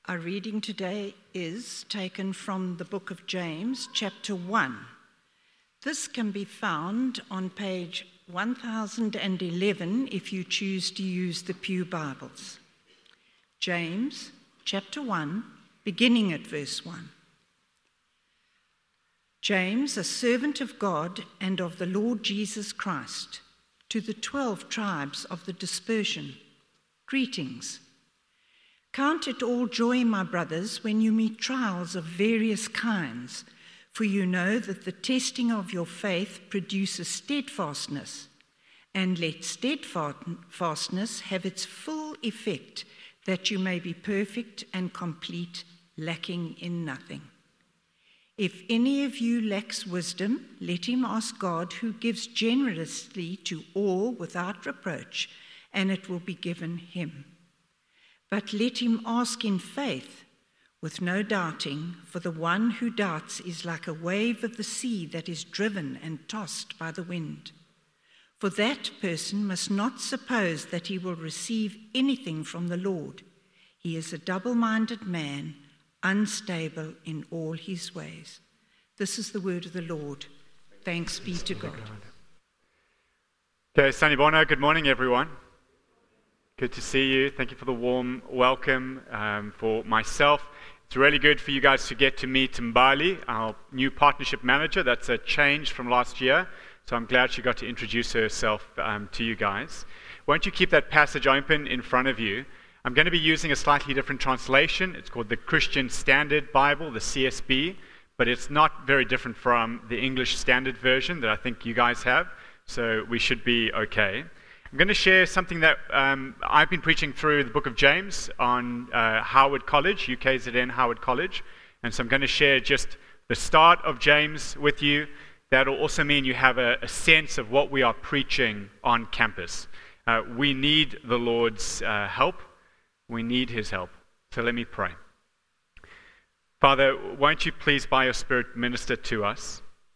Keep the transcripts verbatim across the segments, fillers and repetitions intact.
Our reading today is taken from the book of James, chapter one. This can be found on page one thousand eleven if you choose to use the Pew Bibles. James, chapter one, beginning at verse one. James, a servant of God and of the Lord Jesus Christ, to the twelve tribes of the dispersion, greetings. Count it all joy, my brothers, when you meet trials of various kinds, for you know that the testing of your faith produces steadfastness, and let steadfastness have its full effect, that you may be perfect and complete, lacking in nothing. If any of you lacks wisdom, let him ask God, who gives generously to all without reproach, and it will be given him. But let him ask in faith, with no doubting, for the one who doubts is like a wave of the sea that is driven and tossed by the wind. For that person must not suppose that he will receive anything from the Lord. He is a double-minded man, unstable in all his ways. This is the word of the Lord. Thanks be to God. Okay, Sunny Bono, good morning, everyone. Good to see you. Thank you for the warm welcome. Um, for myself, it's really good for you guys to get to meet Mbali, our new partnership manager. That's a change from last year, so I'm glad she got to introduce herself um, to you guys. Won't you keep that passage open in front of you? I'm going to be using a slightly different translation. It's called the Christian Standard Bible, the C S B, but it's not very different from the English Standard Version that I think you guys have, so we should be okay. I'm going to share something that um, I've been preaching through the book of James on uh, Howard College, U K Z N Howard College. And so I'm going to share just the start of James with you. That'll also mean you have a, a sense of what we are preaching on campus. Uh, we need the Lord's uh, help. We need his help. So let me pray. Father, won't you please by your Spirit minister to us?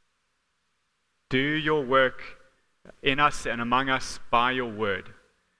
Do your work in us and among us by your word.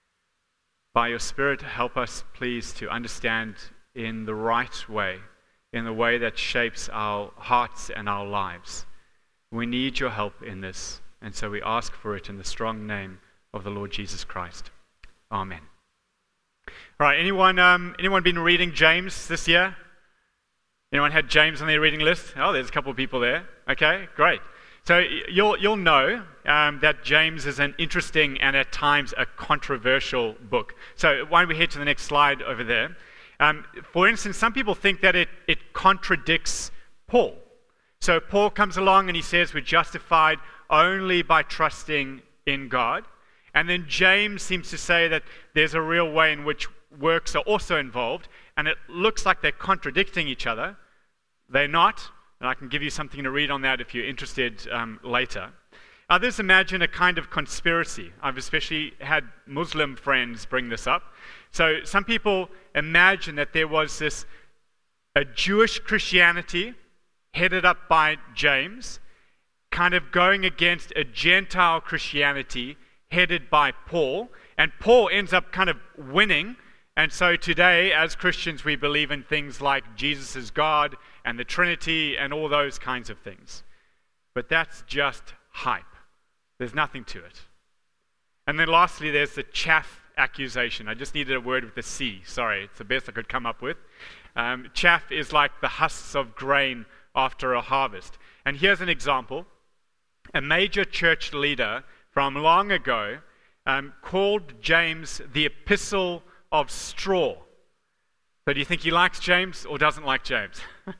By your Spirit, help us, please, to understand in the right way, in the way that shapes our hearts and our lives. We need your help in this, and so we ask for it in the strong name of the Lord Jesus Christ. Amen. All right, anyone, um, anyone been reading James this year? Anyone had James on their reading list? Oh, there's a couple of people there. Okay, great. So you'll you'll know um, that James is an interesting and at times a controversial book. So why don't we head to the next slide over there? Um, for instance, some people think that it, it contradicts Paul. So Paul comes along and he says we're justified only by trusting in God. And then James seems to say that there's a real way in which works are also involved. And it looks like they're contradicting each other. They're not. And I can give you something to read on that if you're interested um, later. Others imagine a kind of conspiracy. I've especially had Muslim friends bring this up. So some people imagine that there was this, a Jewish Christianity headed up by James, kind of going against a Gentile Christianity headed by Paul. And Paul ends up kind of winning. And so today, as Christians, we believe in things like Jesus is God and the Trinity and all those kinds of things. But that's just hype. There's nothing to it. And then lastly, there's the chaff accusation. I just needed a word with a C. Sorry, it's the best I could come up with. Um, chaff is like the husks of grain after a harvest. And here's an example. A major church leader from long ago um, called James the epistle of straw. So do you think he likes James or doesn't like James?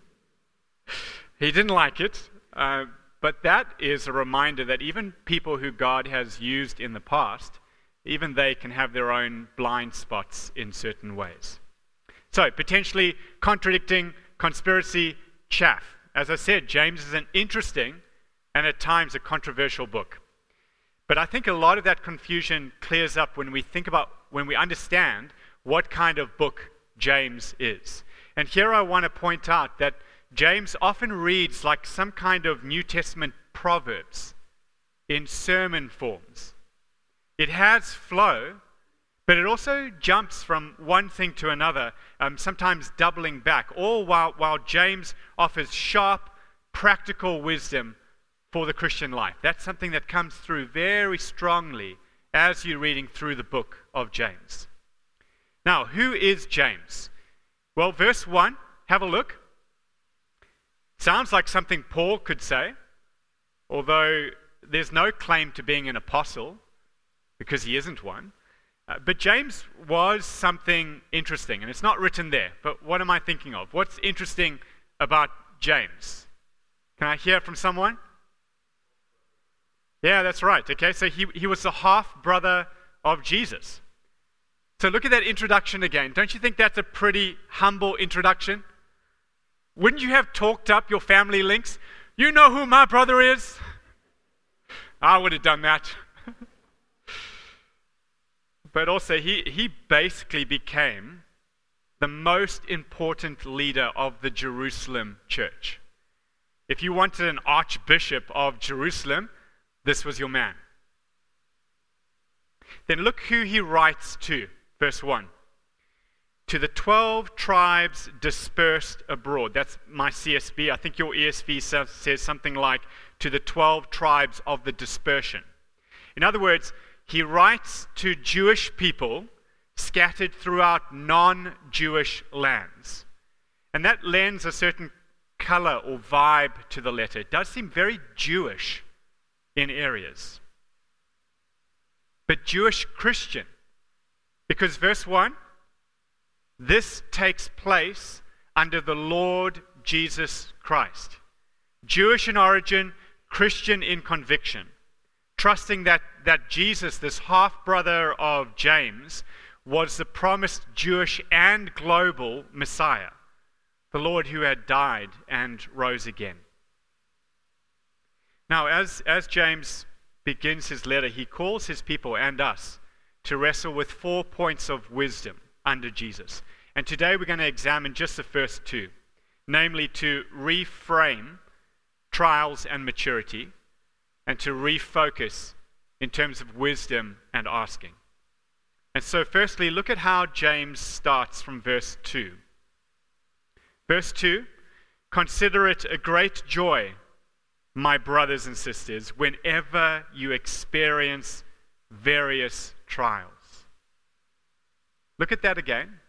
He didn't like it, uh, but that is a reminder that even people who God has used in the past, even they can have their own blind spots in certain ways. So potentially contradicting, conspiracy, chaff. As I said, James is an interesting and at times a controversial book. But I think a lot of that confusion clears up when we think about, when we understand what kind of book James is. And here I want to point out that James often reads like some kind of New Testament Proverbs in sermon forms. It has flow, But it also jumps from one thing to another, um, sometimes doubling back, all while, while James offers sharp, practical wisdom for the Christian life. That's something that comes through very strongly as you're reading through the book of James. Now, who is James? Well, verse one, have a look. Sounds like something Paul could say, although there's no claim to being an apostle, because he isn't one. Uh, but James was something interesting, and it's not written there, but what am I thinking of? What's interesting about James? Can I hear from someone? Yeah, that's right. Okay, so he, he was the half-brother of Jesus. So look at that introduction again. Don't you think that's a pretty humble introduction? Wouldn't you have talked up your family links? You know who my brother is? I would have done that. But also, he, he basically became the most important leader of the Jerusalem church. If you wanted an archbishop of Jerusalem, this was your man. Then look who he writes to, verse one. To the twelve tribes dispersed abroad. That's my C S B. I think your E S V says, says something like, to the twelve tribes of the dispersion. In other words, he writes to Jewish people scattered throughout non-Jewish lands. And that lends a certain color or vibe to the letter. It does seem very Jewish in areas. But Jewish Christian. Because verse one, this takes place under the Lord Jesus Christ. Jewish in origin, Christian in conviction. Trusting that, that Jesus, this half-brother of James, was the promised Jewish and global Messiah, the Lord who had died and rose again. Now, as, as James begins his letter, he calls his people and us to wrestle with four points of wisdom under Jesus. And today we're going to examine just the first two, namely to reframe trials and maturity, and to refocus in terms of wisdom and asking. And so firstly, look at how James starts from verse two. Verse two, consider it a great joy, my brothers and sisters, whenever you experience various trials. Look at that again.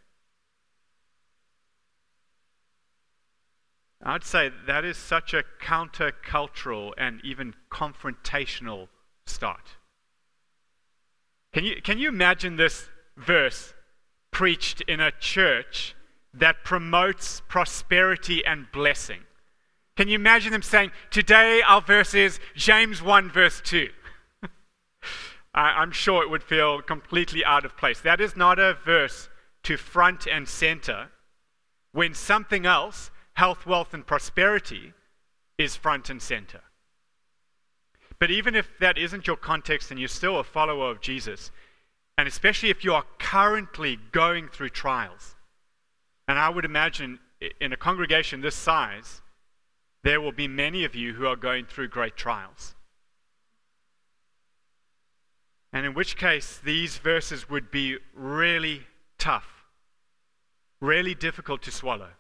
I'd say that is such a countercultural and even confrontational start. Can you, can you imagine this verse preached in a church that promotes prosperity and blessing? Can you imagine them saying, today our verse is James one verse two? I'm sure it would feel completely out of place. That is not a verse to front and center when something else, health, wealth, and prosperity, is front and center. But even if that isn't your context and you're still a follower of Jesus, and especially if you are currently going through trials, and I would imagine in a congregation this size, there will be many of you who are going through great trials. And in which case, these verses would be really tough, really difficult to swallow.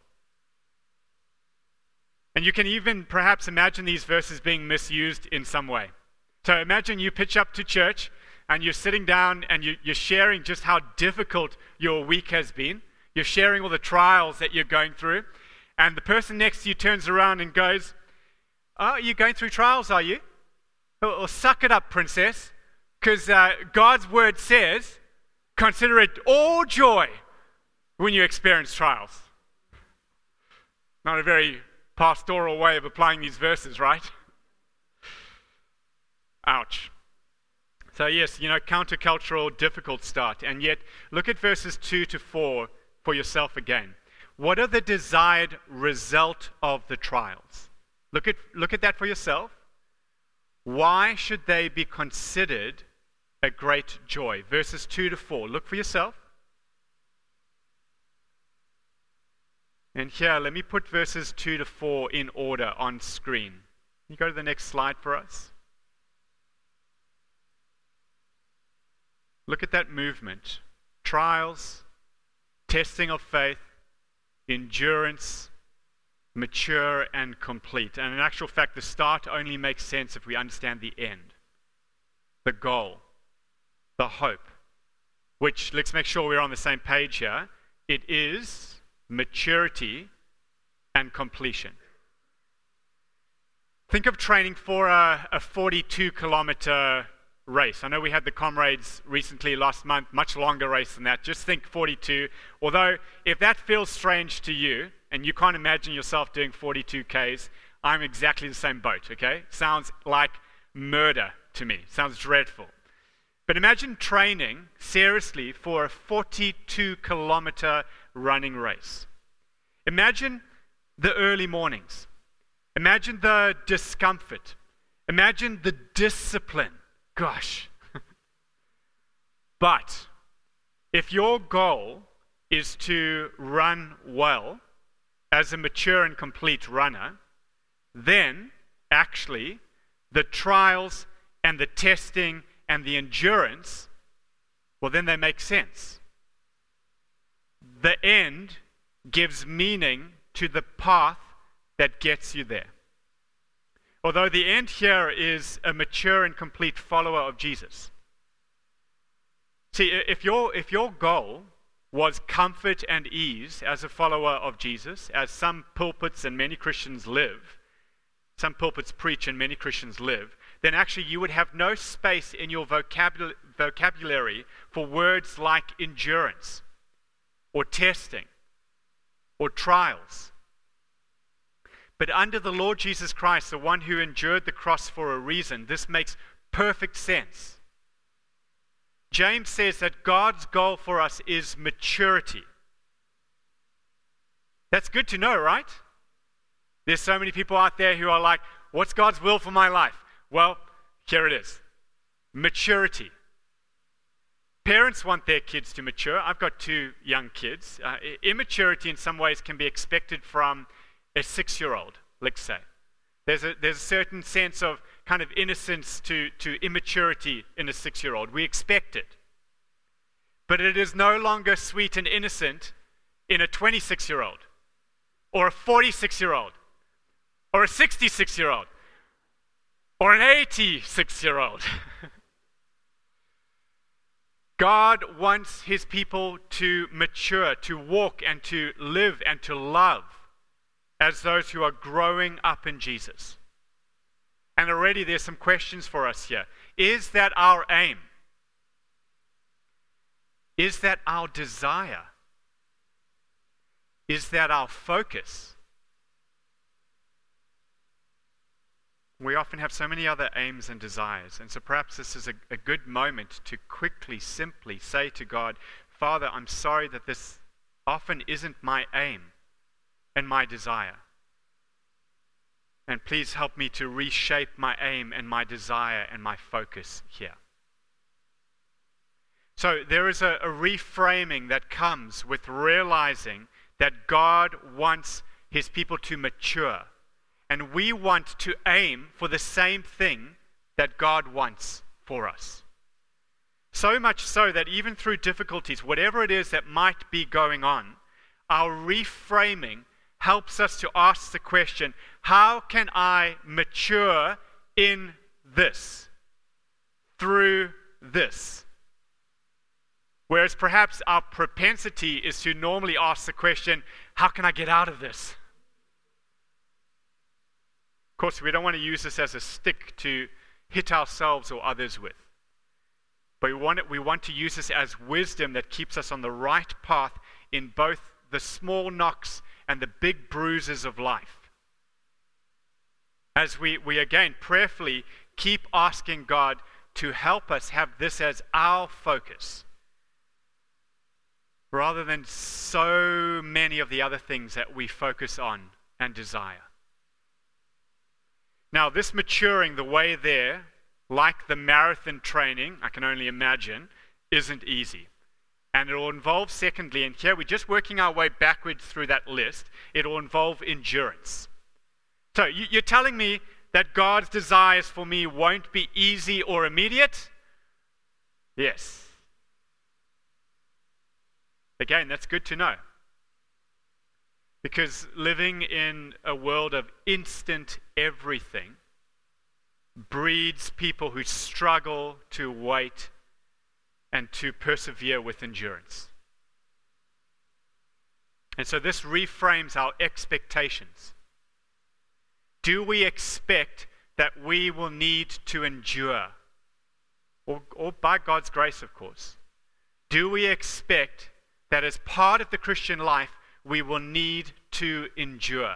And you can even perhaps imagine these verses being misused in some way. So imagine you pitch up to church and you're sitting down and you, you're sharing just how difficult your week has been. You're sharing all the trials that you're going through. And the person next to you turns around and goes, oh, you're going through trials, are you? Well, suck it up, princess. Because uh, God's word says, consider it all joy when you experience trials. Not a very pastoral way of applying these verses, right? Ouch. So yes, you know, countercultural, difficult start. And yet, look at verses two to four for yourself again. What are the desired result of the trials? Look at, look at that for yourself. Why should they be considered a great joy? Verses two to four. Look for yourself. And here, let me put verses two to four in order on screen. Can you go to the next slide for us? Look at that movement. trials, testing of faith, endurance, mature and complete. And in actual fact, the start only makes sense if we understand the end, the goal, the hope, which, let's make sure we're on the same page here. It is maturity and completion. Think of training for a, a forty-two kilometer race. I know we had the Comrades recently last month, much longer race than that. Just think forty-two. Although, if that feels strange to you, and you can't imagine yourself doing forty-two kays, I'm exactly the same boat, okay? Sounds like murder to me. Sounds dreadful. But imagine training seriously for a forty-two kilometer running race. Imagine the early mornings. Imagine the discomfort. Imagine the discipline. Gosh. But if your goal is to run well as a mature and complete runner, then actually the trials and the testing and the endurance, well, then they make sense. The end gives meaning to the path that gets you there. Although the end here is a mature and complete follower of Jesus. See, if your, if your goal was comfort and ease as a follower of Jesus, as some pulpits and many Christians live, some pulpits preach and many Christians live, then actually you would have no space in your vocabul- vocabulary for words like endurance or testing or trials. But under the Lord Jesus Christ, the one who endured the cross for a reason, this makes perfect sense. James says that God's goal for us is maturity. That's good to know, right? There's so many people out there who are like, what's God's will for my life? Well, here it is. Maturity. Parents want their kids to mature. I've got two young kids. Uh, immaturity in some ways can be expected from a six-year-old, let's say. There's a, there's a certain sense of kind of innocence to, to immaturity in a six-year-old. We expect it. But it is no longer sweet and innocent in a twenty-six-year-old or a forty-six-year-old or a sixty-six-year-old or an eighty-six-year-old. God wants his people to mature, to walk and to live and to love as those who are growing up in Jesus. And already there's some questions for us here. Is that our aim? Is that our desire? Is that our focus? We often have so many other aims and desires, and so perhaps this is a, a good moment to quickly, simply say to God, Father, I'm sorry that this often isn't my aim and my desire. And please help me to reshape my aim and my desire and my focus here. So there is a, a reframing that comes with realizing that God wants his people to mature. And we want to aim for the same thing that God wants for us. So much so that even through difficulties, whatever it is that might be going on, our reframing helps us to ask the question, how can I mature in this, through this? Whereas perhaps our propensity is to normally ask the question, how can I get out of this? Of course, we don't want to use this as a stick to hit ourselves or others with. But we want, it, we want to use this as wisdom that keeps us on the right path in both the small knocks and the big bruises of life. As we, we again prayerfully keep asking God to help us have this as our focus, rather than so many of the other things that we focus on and desire. Now, this maturing the way there, like the marathon training, I can only imagine, isn't easy. And it will involve, secondly, and here we're just working our way backwards through that list, it will involve endurance. So you, you're telling me that God's desires for me won't be easy or immediate? Yes. Again, that's good to know. Because living in a world of instant everything breeds people who struggle to wait and to persevere with endurance. And so this reframes our expectations. Do we expect that we will need to endure? Or, or by God's grace, of course. Do we expect that as part of the Christian life, we will need to endure?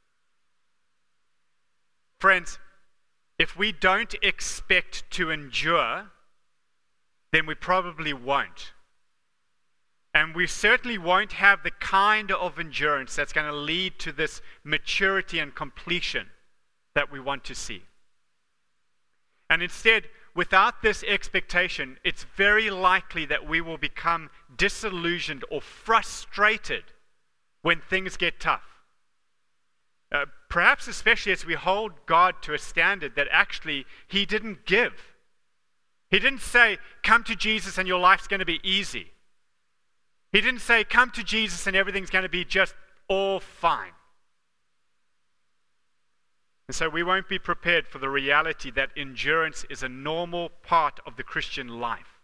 Friends, if we don't expect to endure, then we probably won't. And we certainly won't have the kind of endurance that's going to lead to this maturity and completion that we want to see. And instead, without this expectation, it's very likely that we will become disillusioned or frustrated when things get tough. Uh, perhaps especially as we hold God to a standard that actually He didn't give. He didn't say, come to Jesus and your life's going to be easy. He didn't say, come to Jesus and everything's going to be just all fine. And so we won't be prepared for the reality that endurance is a normal part of the Christian life.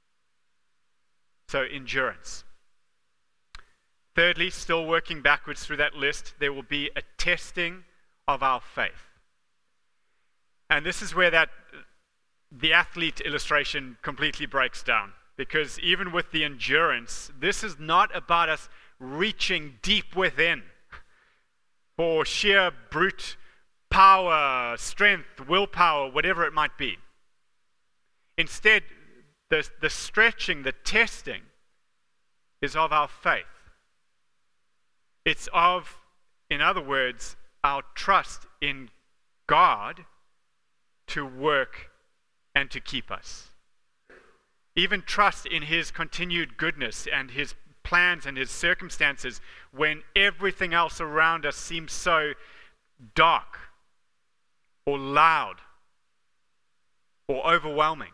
So endurance. Thirdly, still working backwards through that list, there will be a testing of our faith. And this is where that the athlete illustration completely breaks down. Because even with the endurance, this is not about us reaching deep within for sheer brute power, strength, willpower, whatever it might be. Instead, the, the stretching, the testing is of our faith. It's of, in other words, our trust in God to work and to keep us. Even trust in His continued goodness and His plans and His circumstances when everything else around us seems so dark or loud or overwhelming.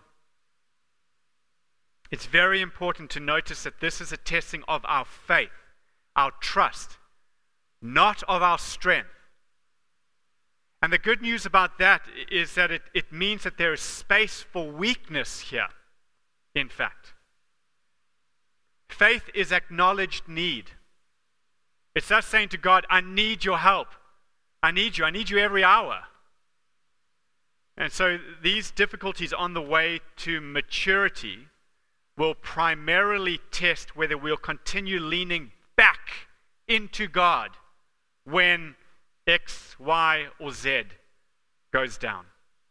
It's very important to notice that this is a testing of our faith, our trust, not of our strength. And the good news about that is that it, it means that there is space for weakness here, in fact. Faith is acknowledged need. It's us saying to God, I need your help. I need you. I need you every hour. And so these difficulties on the way to maturity will primarily test whether we'll continue leaning back into God when X, Y, or Z goes down.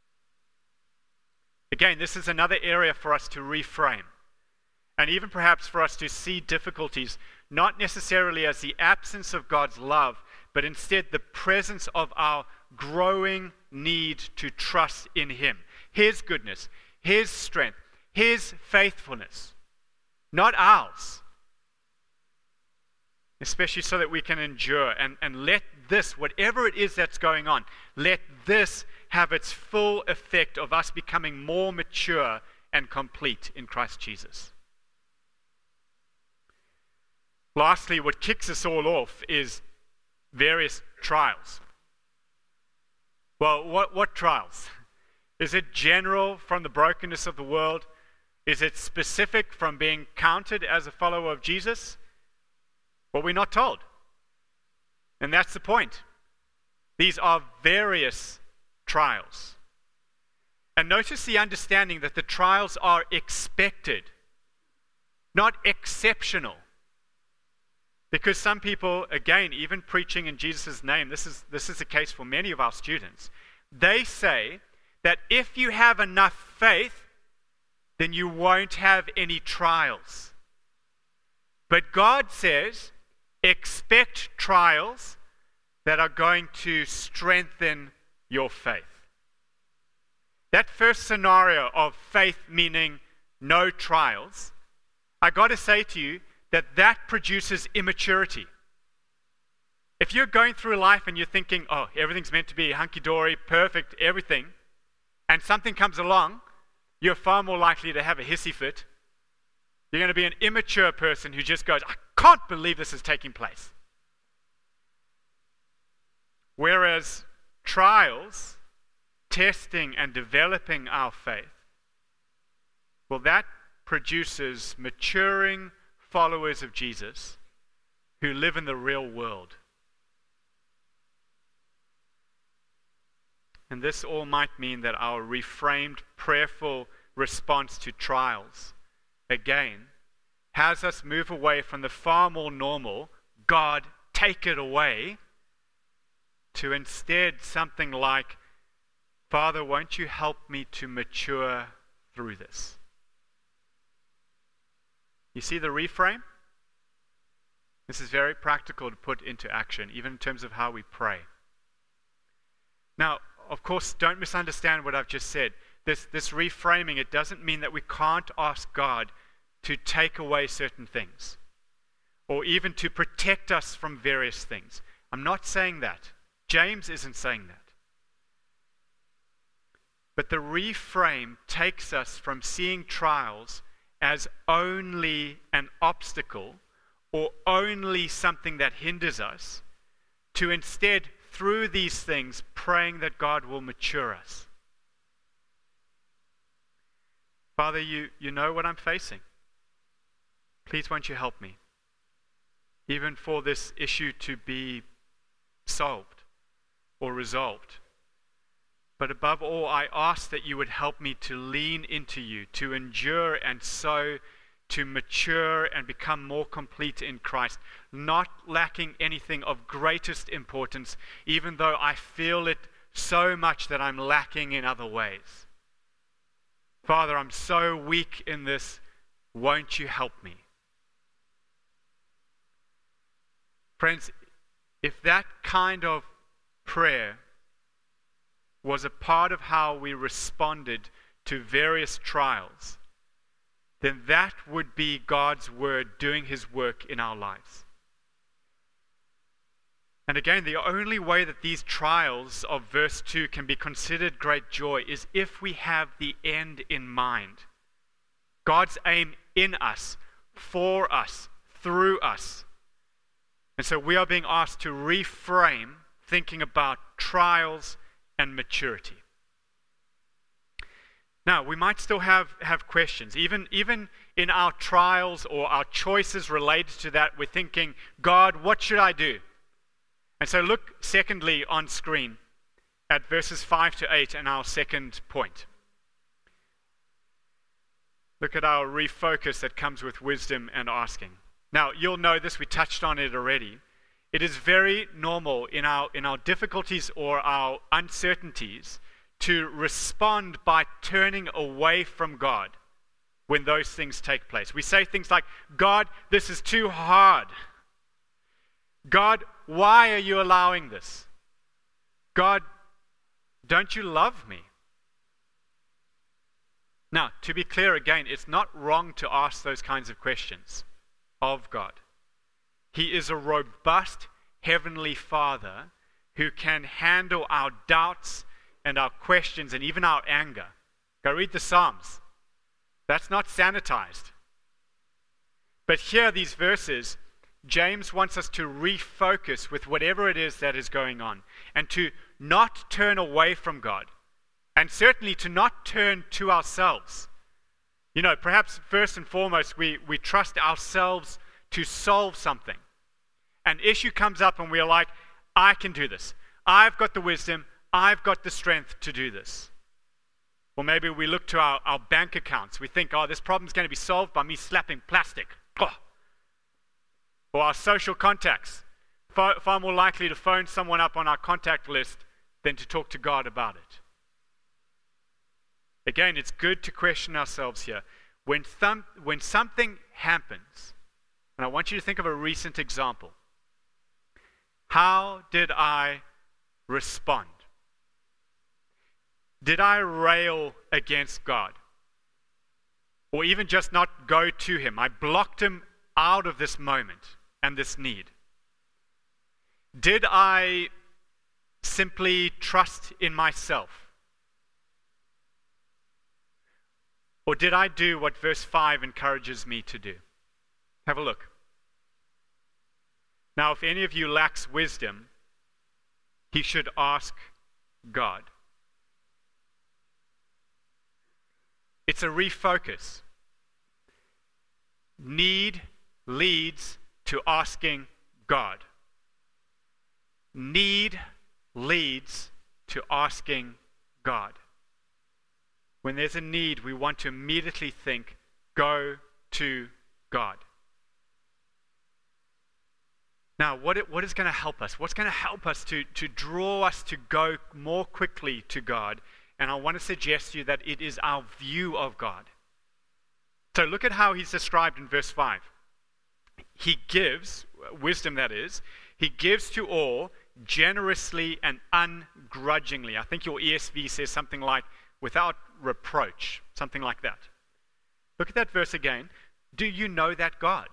Again, this is another area for us to reframe, and even perhaps for us to see difficulties not necessarily as the absence of God's love, but instead the presence of our growing need to trust in Him, His goodness, His strength, His faithfulness, not ours. Especially so that we can endure and, and let this, whatever it is that's going on, let this have its full effect of us becoming more mature and complete in Christ Jesus. Lastly, what kicks us all off is various trials. Well, what, what trials? Is it general from the brokenness of the world? Is it specific from being counted as a follower of Jesus? Well, we're not told. And that's the point. These are various trials. And notice the understanding that the trials are expected, not exceptional. Because some people, again, even preaching in Jesus' name, this is, this is the case for many of our students, they say that if you have enough faith, then you won't have any trials. But God says, expect trials that are going to strengthen your faith. That first scenario of faith meaning no trials, I got to say to you that that produces immaturity. If you're going through life and you're thinking, oh, everything's meant to be hunky-dory, perfect, everything, and something comes along, you're far more likely to have a hissy fit You're going to be an immature person who just goes, I can't believe this is taking place. Whereas trials, testing and developing our faith, well, that produces maturing followers of Jesus who live in the real world. And this all might mean that our reframed, prayerful response to trials, again, has us move away from the far more normal, God, take it away, to instead something like, Father, won't you help me to mature through this? You see the reframe? This is very practical to put into action, even in terms of how we pray. Now, of course, don't misunderstand what I've just said. This, this reframing, it doesn't mean that we can't ask God to take away certain things, or even to protect us from various things. I'm not saying that. James isn't saying that. But the reframe takes us from seeing trials as only an obstacle or only something that hinders us, to instead, through these things, praying that God will mature us. Father, you, you know what I'm facing. Please won't you help me? Even for this issue to be solved or resolved. But above all, I ask that you would help me to lean into you, to endure and so to mature and become more complete in Christ, not lacking anything of greatest importance, even though I feel it so much that I'm lacking in other ways. Father, I'm so weak in this. Won't you help me? Friends, if that kind of prayer was a part of how we responded to various trials, then that would be God's word doing his work in our lives. And again, the only way that these trials of verse two can be considered great joy is if we have the end in mind. God's aim in us, for us, through us. And so we are being asked to reframe thinking about trials and maturity. Now, we might still have, have questions. Even, even in our trials or our choices related to that, we're thinking, God, what should I do? And so look, secondly, on screen at verses five to eight and our second point. Look at our refocus that comes with wisdom and asking. Now, you'll know this, we touched on it already. It is very normal in our, in our difficulties or our uncertainties to respond by turning away from God when those things take place. We say things like, God, this is too hard. God, why are you allowing this? God, don't you love me? Now, to be clear again, it's not wrong to ask those kinds of questions of God. He is a robust heavenly Father who can handle our doubts and our questions and even our anger. Go read the Psalms. That's not sanitized. But here, these verses, James wants us to refocus with whatever it is that is going on and to not turn away from God, and certainly to not turn to ourselves. You know, perhaps first and foremost, we, we trust ourselves to solve something. An issue comes up and we're like, I can do this. I've got the wisdom. I've got the strength to do this. Or maybe we look to our, our bank accounts. We think, oh, this problem's going to be solved by me slapping plastic. Oh. Or our social contacts. Far, far more likely to phone someone up on our contact list than to talk to God about it. Again, it's good to question ourselves here. When, thum- when something happens, and I want you to think of a recent example. How did I respond? Did I rail against God? Or even just not go to him? I blocked him out of this moment and this need. Did I simply trust in myself? Or did I do what verse five encourages me to do? Have a look. Now, if any of you lacks wisdom, he should ask God. It's a refocus. Need leads to asking God. Need leads to asking God. When there's a need, we want to immediately think, go to God. Now, what, it, what is going to help us? What's going to help us to, to draw us to go more quickly to God? And I want to suggest to you that it is our view of God. So look at how he's described in verse five. He gives, wisdom that is, he gives to all generously and ungrudgingly. I think your E S V says something like, without reproach, something like that. Look at that verse again. Do you know that God?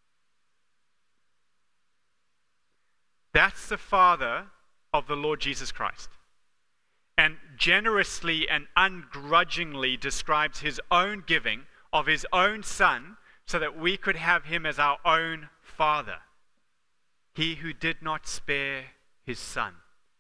That's the Father of the Lord Jesus Christ. And generously and ungrudgingly describes his own giving of his own Son so that we could have him as our own Father. He who did not spare his Son.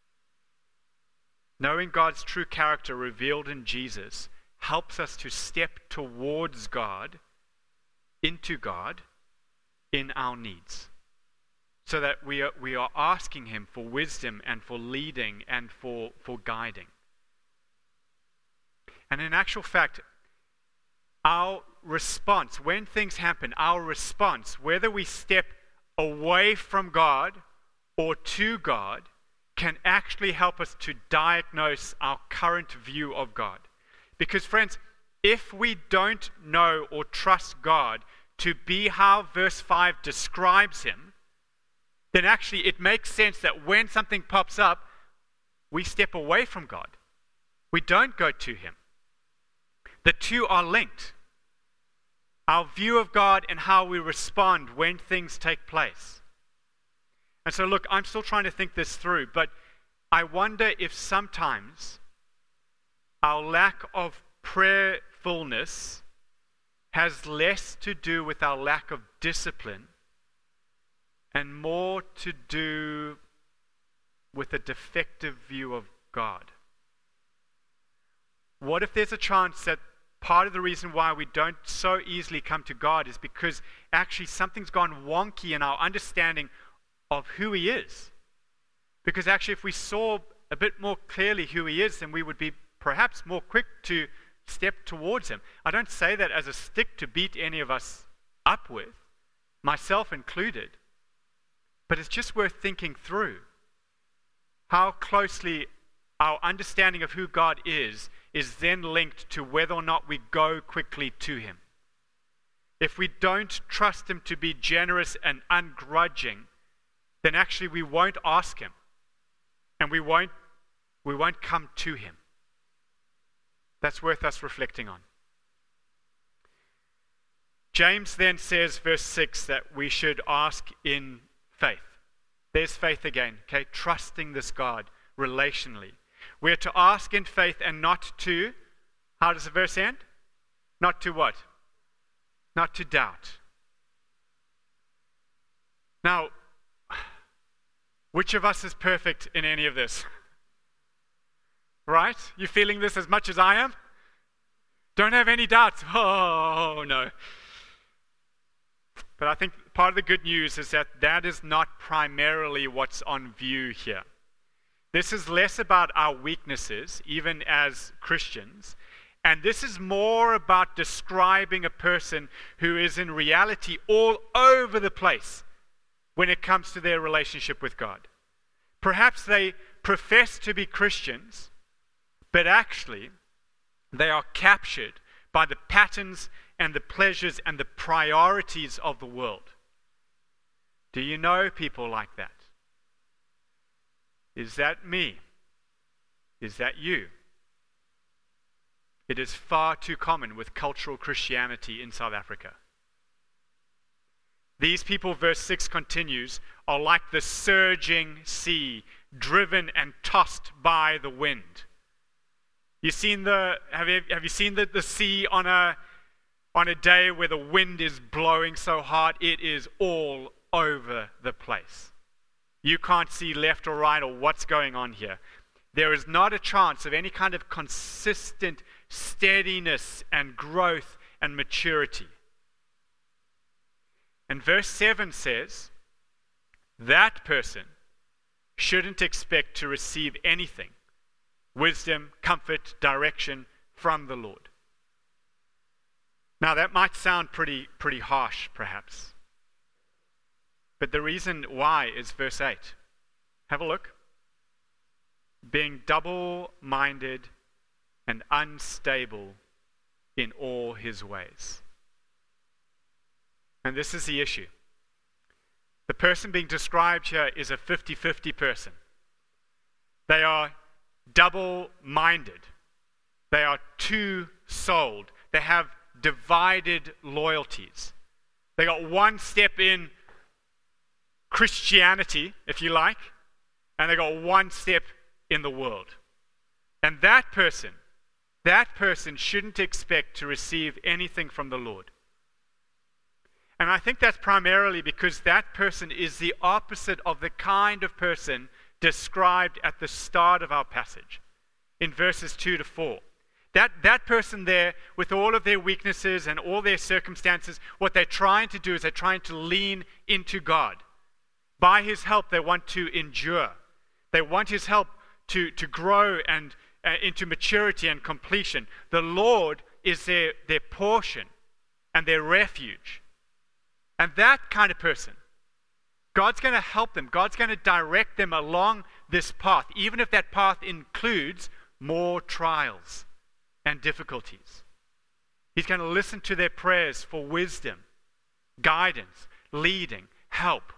Knowing God's true character revealed in Jesus helps us to step towards God, into God, in our needs. So that we are, we are asking him for wisdom and for leading and for, for guiding. And in actual fact, our response, when things happen, our response, whether we step away from God or to God, can actually help us to diagnose our current view of God. Because friends, if we don't know or trust God to be how verse five describes him, then actually it makes sense that when something pops up, we step away from God. We don't go to him. The two are linked. Our view of God and how we respond when things take place. And so look, I'm still trying to think this through, but I wonder if sometimes our lack of prayerfulness has less to do with our lack of discipline and more to do with a defective view of God. What if there's a chance that part of the reason why we don't so easily come to God is because actually something's gone wonky in our understanding of who he is? Because actually if we saw a bit more clearly who he is, then we would be perhaps more quick to step towards him. I don't say that as a stick to beat any of us up with, myself included. But it's just worth thinking through how closely our understanding of who God is is then linked to whether or not we go quickly to him. If we don't trust him to be generous and ungrudging, then actually we won't ask him and we won't we won't come to him. That's worth us reflecting on. James then says, verse six, that we should ask in faith. There's faith again, okay? Trusting this God relationally. We're to ask in faith and not to, how does the verse end? Not to what? Not to doubt. Now, which of us is perfect in any of this? Right? You feeling this as much as I am? Don't have any doubts. Oh, no. But I think part of the good news is that that is not primarily what's on view here. This is less about our weaknesses, even as Christians, and this is more about describing a person who is in reality all over the place when it comes to their relationship with God. Perhaps they profess to be Christians, but actually they are captured by the patterns and the pleasures and the priorities of the world. Do you know people like that? Is that me? Is that you? It is far too common with cultural Christianity in South Africa. These people, verse six continues, are like the surging sea, driven and tossed by the wind. You seen the, have you, have you seen the, the sea on a, on a day where the wind is blowing so hard, it is all over the place. You can't see left or right or what's going on here. There is not a chance of any kind of consistent steadiness and growth and maturity. And verse seven says, that person shouldn't expect to receive anything, wisdom, comfort, direction from the Lord. Now that might sound pretty, pretty harsh, perhaps. But the reason why is verse eight. Have a look. Being double-minded and unstable in all his ways. And this is the issue. The person being described here is a fifty-fifty person. They are double-minded. They are two-souled. They have divided loyalties. They got one step in Christianity, if you like, and they got one step in the world. And that person, that person shouldn't expect to receive anything from the Lord. And I think that's primarily because that person is the opposite of the kind of person described at the start of our passage, in verses two to four. That, that person there, with all of their weaknesses and all their circumstances, what they're trying to do is they're trying to lean into God. By his help, they want to endure. They want his help to, to grow and uh, into maturity and completion. The Lord is their, their portion and their refuge. And that kind of person, God's going to help them. God's going to direct them along this path, even if that path includes more trials and difficulties. He's going to listen to their prayers for wisdom, guidance, leading, help.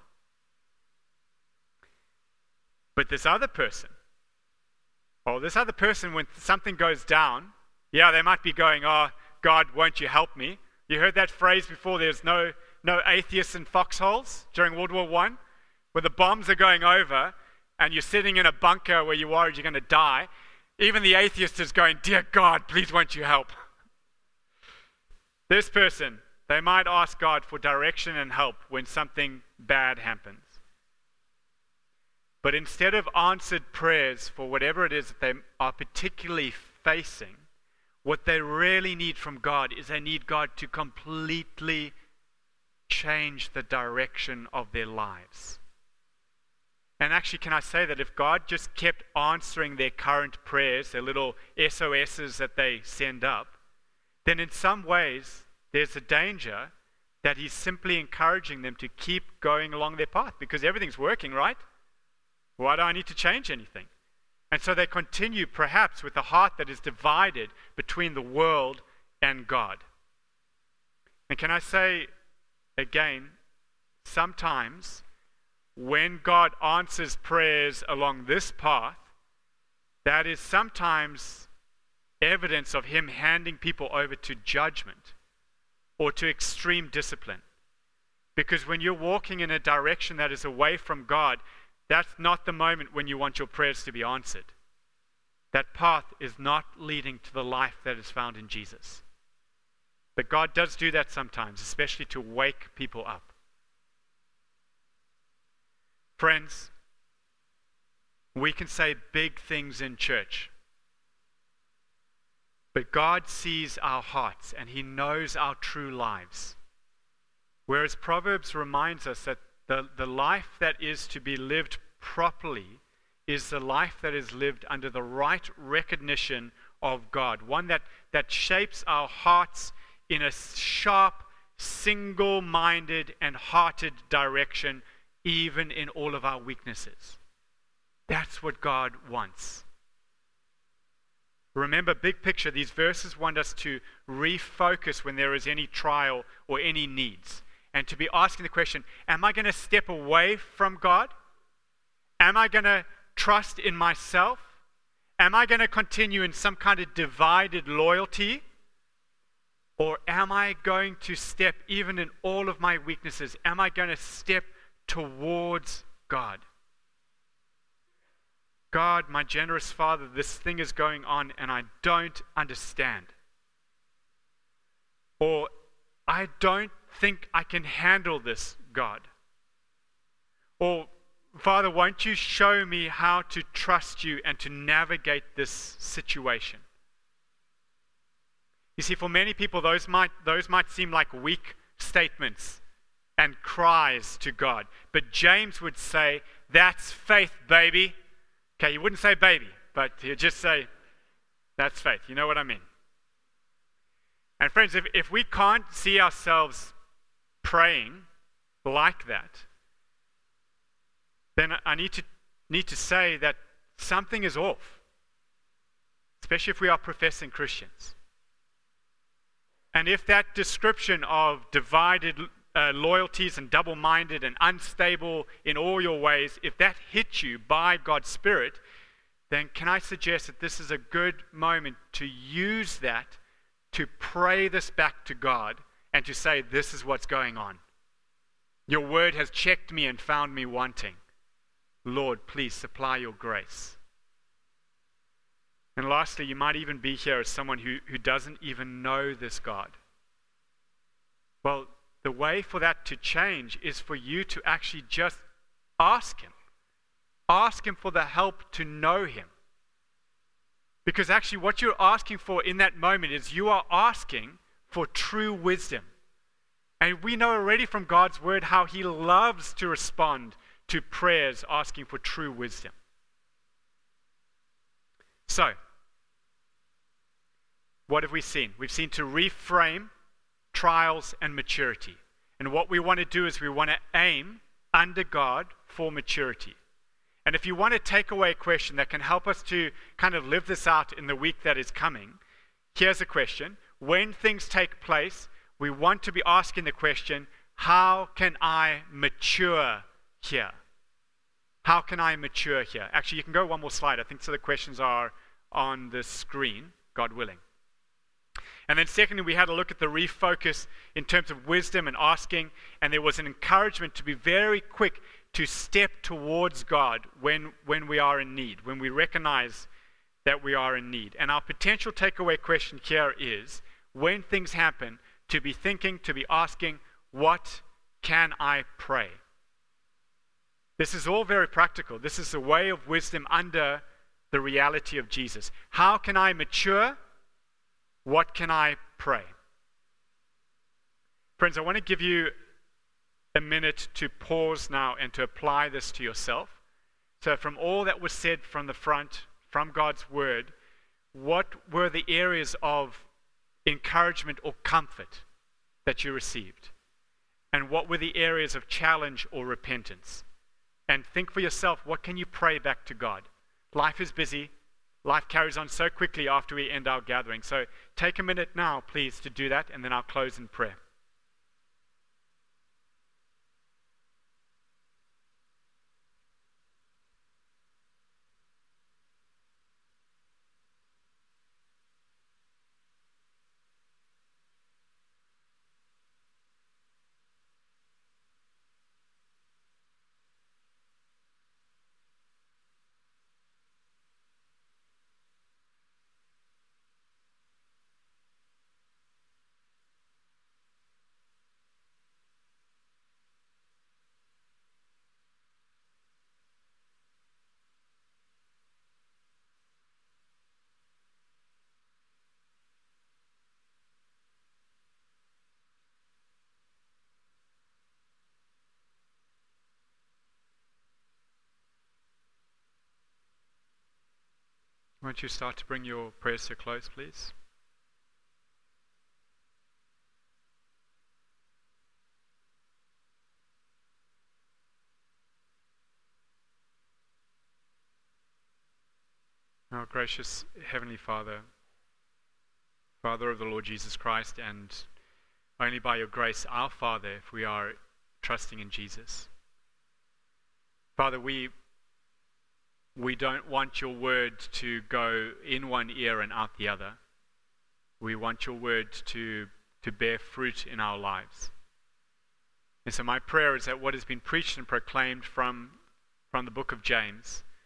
But this other person, oh, this other person, when something goes down, yeah, they might be going, oh, God, won't you help me? You heard that phrase before, there's no, no atheists in foxholes during World War One, where the bombs are going over and you're sitting in a bunker where you're worried you're going to die. Even the atheist is going, dear God, please won't you help? This person, they might ask God for direction and help when something bad happens. But instead of answered prayers for whatever it is that they are particularly facing, what they really need from God is they need God to completely change the direction of their lives. And actually, can I say that if God just kept answering their current prayers, their little S O S's that they send up, then in some ways there's a danger that he's simply encouraging them to keep going along their path because everything's working, right? Why do I need to change anything? And so they continue perhaps with a heart that is divided between the world and God. And can I say again, sometimes when God answers prayers along this path, that is sometimes evidence of him handing people over to judgment or to extreme discipline. Because when you're walking in a direction that is away from God, that's not the moment when you want your prayers to be answered. That path is not leading to the life that is found in Jesus. But God does do that sometimes, especially to wake people up. Friends, we can say big things in church, but God sees our hearts and he knows our true lives. Whereas Proverbs reminds us that the, the life that is to be lived properly is the life that is lived under the right recognition of God, one that, that shapes our hearts in a sharp, single-minded and hearted direction, even in all of our weaknesses. That's what God wants. Remember, big picture, these verses want us to refocus when there is any trial or any needs, and to be asking the question, am I going to step away from God? Am I going to trust in myself? Am I going to continue in some kind of divided loyalty? Or am I going to step, even in all of my weaknesses, am I going to step towards God? God, my generous Father, this thing is going on and I don't understand. Or, I don't think I can handle this, God. Or, Father, won't you show me how to trust you and to navigate this situation? You see, for many people, those might, those might seem like weak statements and cries to God. But James would say, that's faith, baby. Okay, he wouldn't say baby, but he'd just say, that's faith. You know what I mean? And friends, if, if we can't see ourselves praying like that, then I need to need to say that something is off, especially if we are professing Christians. And if that description of divided uh, loyalties and double-minded and unstable in all your ways, if that hits you by God's Spirit, then can I suggest that this is a good moment to use that to pray this back to God and to say, this is what's going on. Your word has checked me and found me wanting. Lord, please supply your grace. And lastly, you might even be here as someone who, who doesn't even know this God. Well, the way for that to change is for you to actually just ask Him. Ask Him for the help to know Him. Because actually what you're asking for in that moment is you are asking for true wisdom. And we know already from God's word how He loves to respond to prayers asking for true wisdom. So, what have we seen? We've seen to reframe trials and maturity. And what we want to do is we want to aim under God for maturity. And if you want to take away a question that can help us to kind of live this out in the week that is coming, here's a question. When things take place, we want to be asking the question, how can I mature here? How can I mature here? Actually, you can go one more slide. I think so the questions are on the screen, God willing. And then secondly, we had a look at the refocus in terms of wisdom and asking, and there was an encouragement to be very quick to step towards God when, when we are in need, when we recognize that we are in need. And our potential takeaway question here is, when things happen, to be thinking, to be asking, what can I pray? This is all very practical. This is a way of wisdom under the reality of Jesus. How can I mature? What can I pray? Friends, I want to give you a minute to pause now and to apply this to yourself. So from all that was said from the front, from God's word, what were the areas of encouragement or comfort that you received? And what were the areas of challenge or repentance? And think for yourself, what can you pray back to God? Life is busy. Life carries on so quickly after we end our gathering. So take a minute now, please, to do that, and then I'll close in prayer. Won't you start to bring your prayers to a close, please? Our gracious Heavenly Father, Father of the Lord Jesus Christ, and only by your grace, our Father, if we are trusting in Jesus. Father, we We don't want your word to go in one ear and out the other. We want your word to, to bear fruit in our lives. And so my prayer is that what has been preached and proclaimed from, from the book of James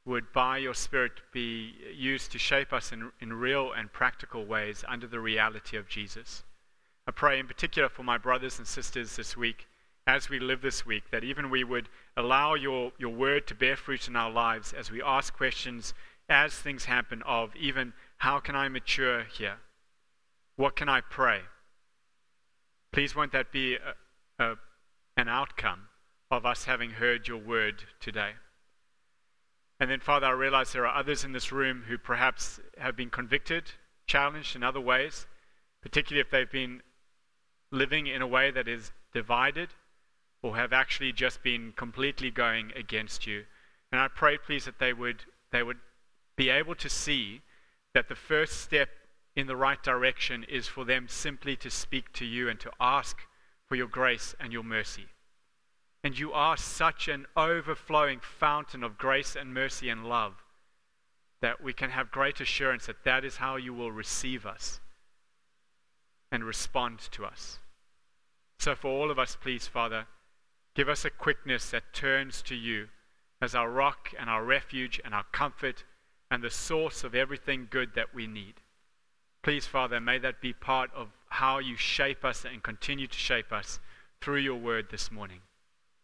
would by your Spirit be used to shape us in, in real and practical ways under the reality of Jesus. I pray in particular for my brothers and sisters this week, as we live this week, that even we would allow your, your word to bear fruit in our lives as we ask questions as things happen of even how can I mature here? What can I pray? Please won't that be a, a, an outcome of us having heard your word today. And then, Father, I realize there are others in this room who perhaps have been convicted, challenged in other ways, particularly if they've been living in a way that is divided or have actually just been completely going against you. And I pray, please, that they would they would be able to see that the first step in the right direction is for them simply to speak to you and to ask for your grace and your mercy. And you are such an overflowing fountain of grace and mercy and love that we can have great assurance that that is how you will receive us and respond to us. So for all of us, please, Father, give us a quickness that turns to you as our rock and our refuge and our comfort and the source of everything good that we need. Please, Father, may that be part of how you shape us and continue to shape us through your word this morning.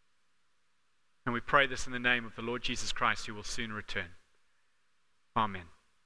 And we pray this in the name of the Lord Jesus Christ, who will soon return. Amen.